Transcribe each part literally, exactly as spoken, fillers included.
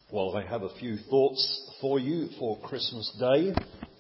Well, I have a few thoughts for you for Christmas Day.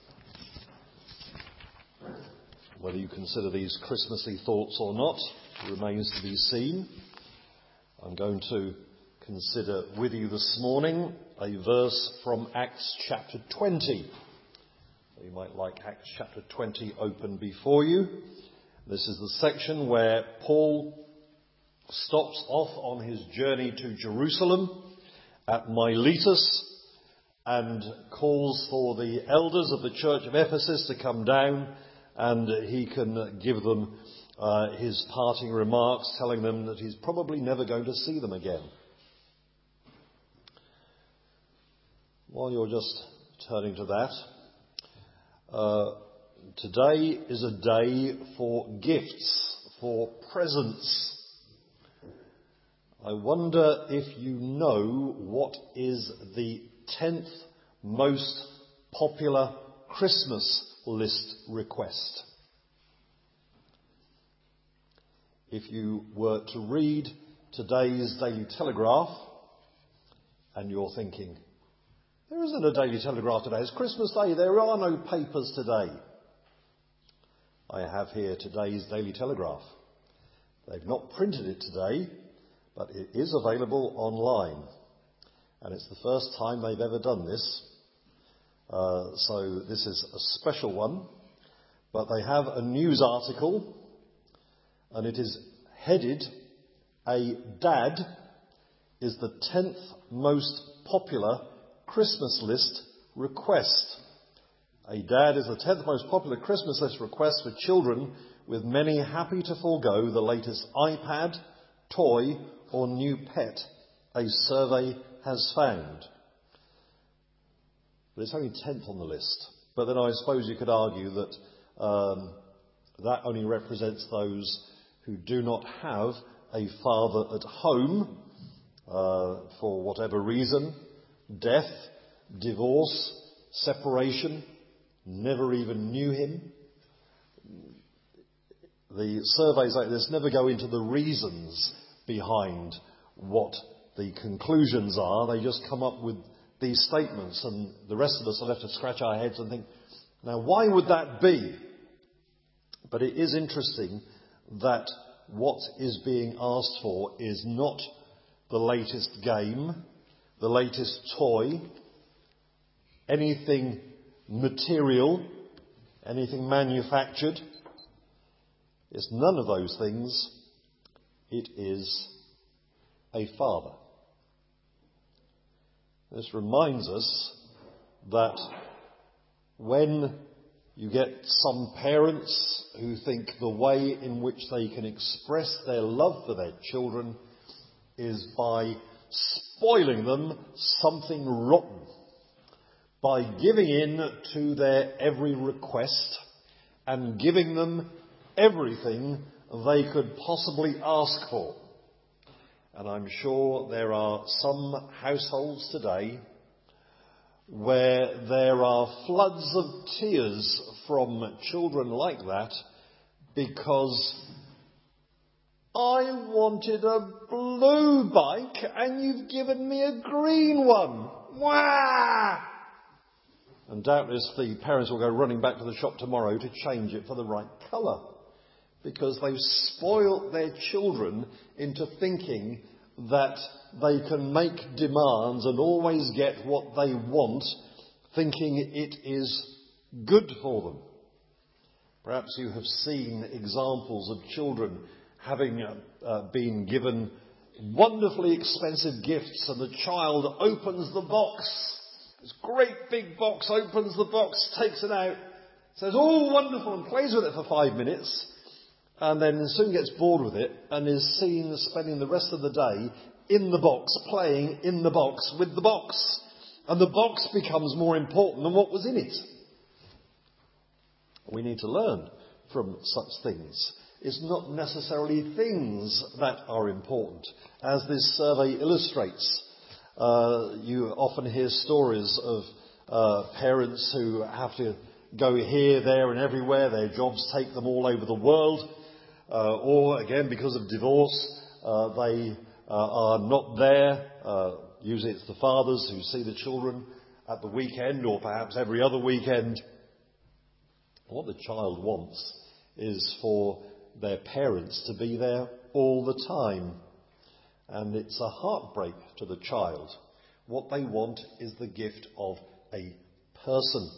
Whether you consider these Christmassy thoughts or not remains to be seen. I'm going to consider with you this morning a verse from Acts chapter twenty. You might like Acts chapter twenty open before you. This is the section where Paul stops off on his journey to Jerusalem at Miletus and calls for the elders of the church of Ephesus to come down, and he can give them uh, his parting remarks, telling them that he's probably never going to see them again. While you're just turning to that, uh, today is a day for gifts, for presents. I wonder if you know what is the tenth most popular Christmas list request. If you were to read today's Daily Telegraph and you're thinking, there isn't a Daily Telegraph today, it's Christmas Day, there are no papers today. I have here today's Daily Telegraph. They've not printed it today, but it is available online, and it's the first time they've ever done this, uh, so this is a special one. But they have a news article, and it is headed, "A Dad is the tenth most popular Christmas list request." A dad is the tenth most popular Christmas list request for children, with many happy to forego the latest iPad, toy or new pet, a survey has found. But it's only tenth on the list. But then I suppose you could argue that um, that only represents those who do not have a father at home uh, for whatever reason: death, divorce, separation, never even knew him. The surveys like this never go into the reasons behind what the conclusions are. They just come up with these statements, and the rest of us are left to scratch our heads and think, now why would that be? But it is interesting that what is being asked for is not the latest game, the latest toy, anything material, anything manufactured. It's none of those things. It is a father. This reminds us that when you get some parents who think the way in which they can express their love for their children is by spoiling them something rotten, by giving in to their every request and giving them everything they could possibly ask for. And I'm sure there are some households today where there are floods of tears from children like that, because I wanted a blue bike and you've given me a green one. Wah! And doubtless the parents will go running back to the shop tomorrow to change it for the right colour, because they've spoilt their children into thinking that they can make demands and always get what they want, thinking it is good for them. Perhaps you have seen examples of children having uh, uh, been given wonderfully expensive gifts, and the child opens the box. This great big box, opens the box, takes it out, says, "Oh, wonderful," and plays with it for five minutes. And then soon gets bored with it and is seen spending the rest of the day in the box, playing in the box with the box. And the box becomes more important than what was in it. We need to learn from such things. It's not necessarily things that are important. As this survey illustrates, uh, you often hear stories of uh, parents who have to go here, there and everywhere. Their jobs take them all over the world. Uh, or, again, because of divorce, uh, they uh, are not there uh, usually it's the fathers who see the children at the weekend or perhaps every other weekend. What the child wants is for their parents to be there all the time. And it's a heartbreak to the child. What they want is the gift of a person.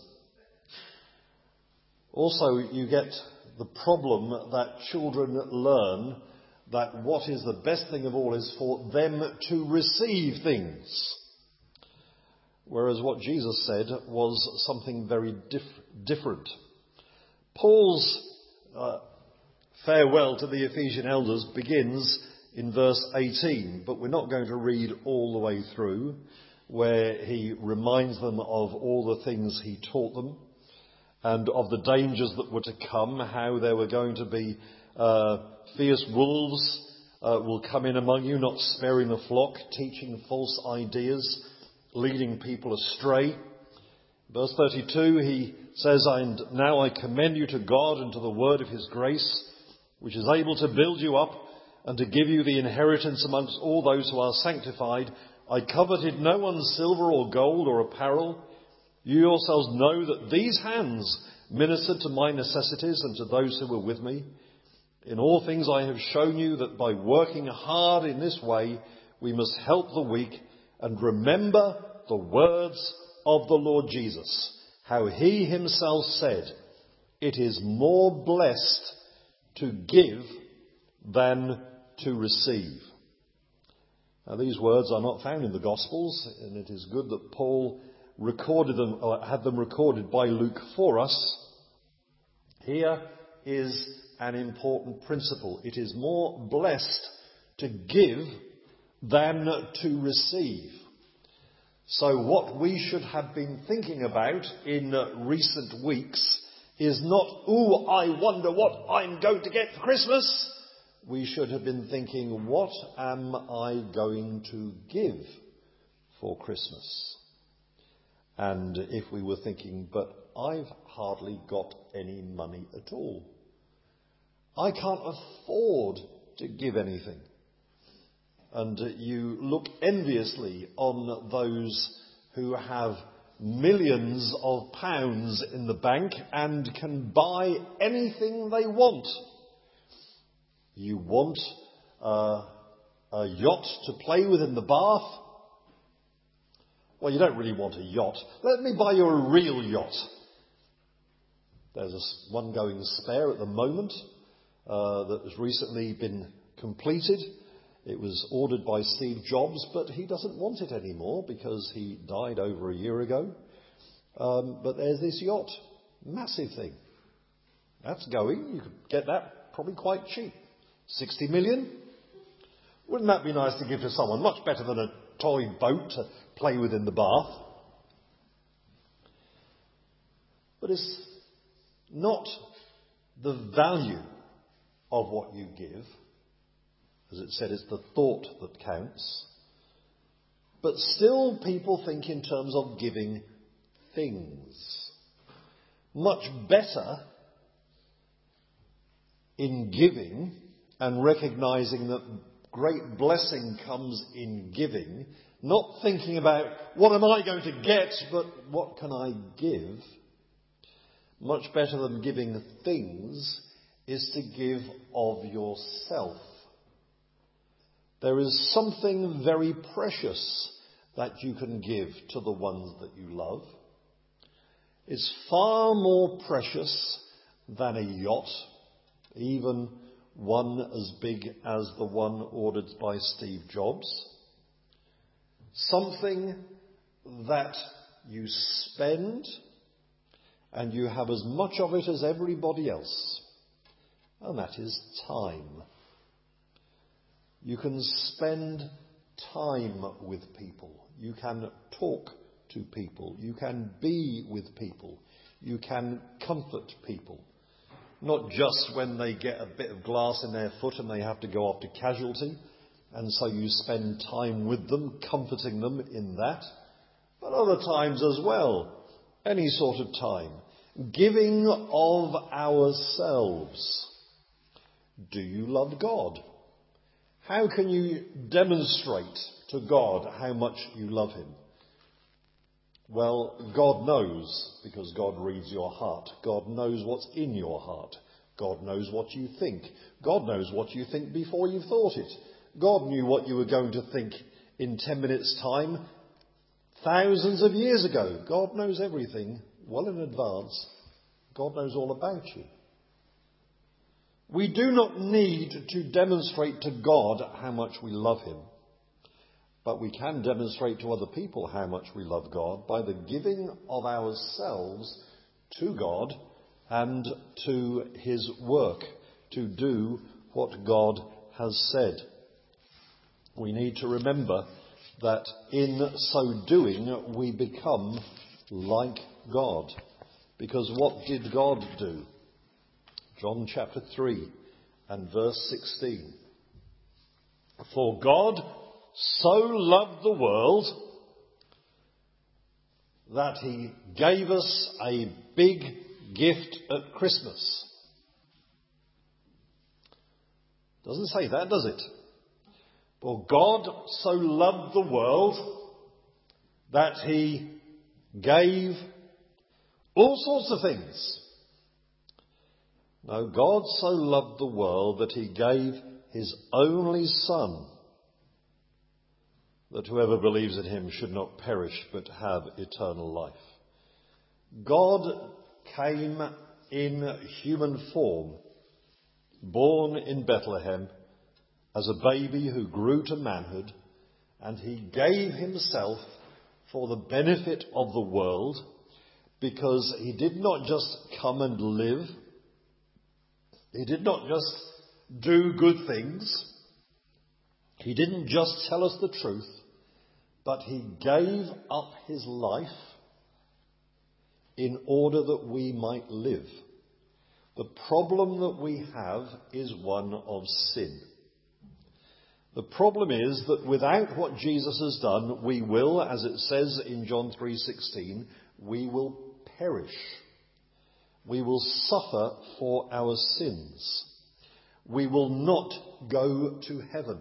Also, you get the problem that children learn that what is the best thing of all is for them to receive things. Whereas what Jesus said was something very diff- different. Paul's uh, farewell to the Ephesian elders begins in verse eighteen, but we're not going to read all the way through, where he reminds them of all the things he taught them and of the dangers that were to come, how there were going to be uh, fierce wolves uh, will come in among you, not sparing the flock, teaching false ideas, leading people astray. Verse thirty-two, he says, "And now I commend you to God and to the word of his grace, which is able to build you up and to give you the inheritance amongst all those who are sanctified. I coveted no one's silver or gold or apparel. You yourselves know that these hands ministered to my necessities and to those who were with me. In all things I have shown you that by working hard in this way, we must help the weak and remember the words of the Lord Jesus, how he himself said, 'It is more blessed to give than to receive.'" Now, these words are not found in the Gospels, and it is good that Paul recorded them, or had them recorded by Luke for us. Here is an important principle. It is more blessed to give than to receive. So what we should have been thinking about in recent weeks is not, "Ooh, I wonder what I'm going to get for Christmas." We should have been thinking, what am I going to give for Christmas? And if we were thinking, but I've hardly got any money at all. I can't afford to give anything. And you look enviously on those who have millions of pounds in the bank and can buy anything they want. You want uh, a yacht to play with in the bath? Well, you don't really want a yacht. Let me buy you a real yacht. There's a, one going spare at the moment uh, that has recently been completed. It was ordered by Steve Jobs, but he doesn't want it anymore because he died over a year ago. Um, but there's this yacht. Massive thing. That's going. You could get that probably quite cheap. sixty million? Wouldn't that be nice to give to someone? Much better than a toy boat to play with in the bath. But it's not the value of what you give. As it said, it's the thought that counts. But still people think in terms of giving things. Much better in giving and recognising that great blessing comes in giving, not thinking about what am I going to get, but what can I give. Much better than giving things is to give of yourself. There is something very precious that you can give to the ones that you love. It's far more precious than a yacht, even one as big as the one ordered by Steve Jobs. Something that you spend and you have as much of it as everybody else, and that is time. You can spend time with people. You can talk to people. You can be with people. You can comfort people. Not just when they get a bit of glass in their foot and they have to go off to casualty, and so you spend time with them, comforting them in that, but other times as well, any sort of time. Giving of ourselves. Do you love God? How can you demonstrate to God how much you love him? Well, God knows, because God reads your heart. God knows what's in your heart. God knows what you think. God knows what you think before you've thought it. God knew what you were going to think in ten minutes' time, thousands of years ago. God knows everything well in advance. God knows all about you. We do not need to demonstrate to God how much we love him, but we can demonstrate to other people how much we love God by the giving of ourselves to God and to his work, to do what God has said. We need to remember that in so doing we become like God. Because what did God do? John chapter three and verse sixteen. For God so loved the world that he gave us a big gift at Christmas. Doesn't say that, does it? For God so loved the world that he gave all sorts of things. No, God so loved the world that he gave his only Son, that whoever believes in him should not perish but have eternal life. God came in human form, born in Bethlehem as a baby who grew to manhood, and he gave himself for the benefit of the world, because he did not just come and live. He did not just do good things. He didn't just tell us the truth, but he gave up his life in order that we might live. The problem that we have is one of sin. The problem is that without what Jesus has done, we will, as it says in John three sixteen, we will perish. We will suffer for our sins. We will not go to heaven.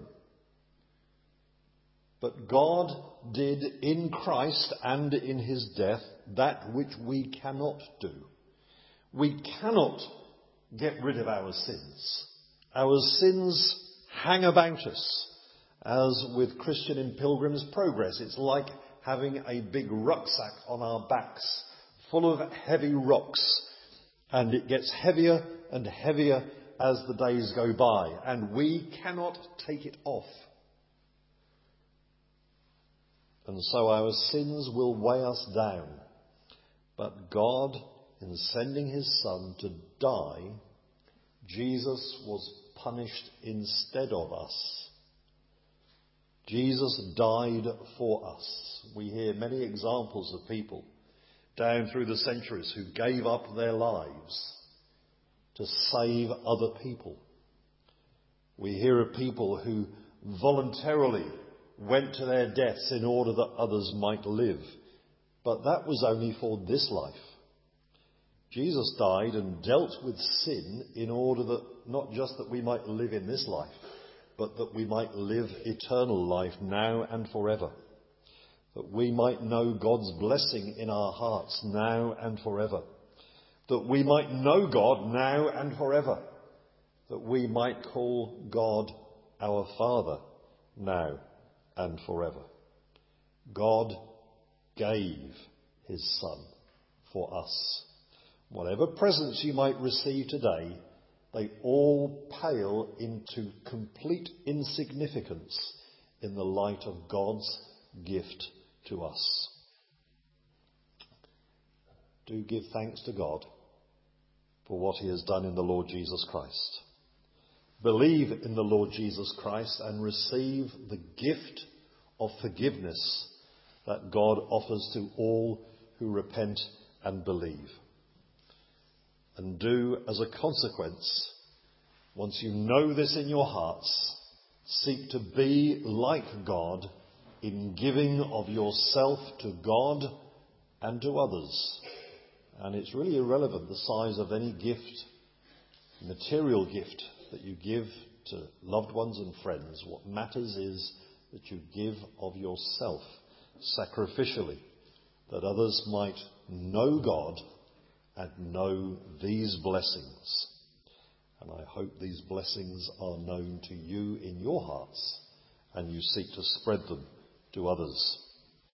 But God did in Christ and in his death that which we cannot do. We cannot get rid of our sins. Our sins hang about us, as with Christian in Pilgrim's Progress. It's like having a big rucksack on our backs, full of heavy rocks, and it gets heavier and heavier as the days go by, and we cannot take it off. And so our sins will weigh us down. But God, in sending his Son to die, Jesus was punished instead of us. Jesus died for us. We hear many examples of people down through the centuries who gave up their lives to save other people. We hear of people who voluntarily went to their deaths in order that others might live. But that was only for this life. Jesus died and dealt with sin in order that not just that we might live in this life, but that we might live eternal life now and forever. That we might know God's blessing in our hearts now and forever. That we might know God now and forever. That we might call God our Father now and forever. God gave his Son for us. Whatever presents you might receive today, they all pale into complete insignificance in the light of God's gift to us. Do give thanks to God for what he has done in the Lord Jesus Christ. Believe in the Lord Jesus Christ and receive the gift of forgiveness that God offers to all who repent and believe. And do, as a consequence, once you know this in your hearts, seek to be like God in giving of yourself to God and to others. And it's really irrelevant the size of any gift, material gift that you give to loved ones and friends. What matters is that you give of yourself sacrificially, that others might know God and know these blessings. And I hope these blessings are known to you in your hearts, and you seek to spread them to others.